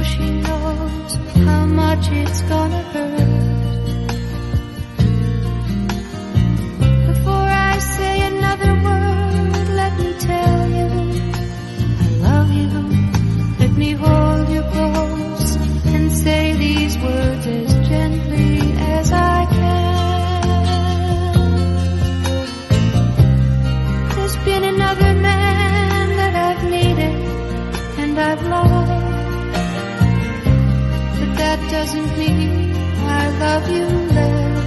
she knows how much it's gonna hurt. Before I say another word, let me tell you I love you. Let me hold you close and say these words as gently as I can. There's been another man that I've needed and I've loved, but that doesn't mean I love you less.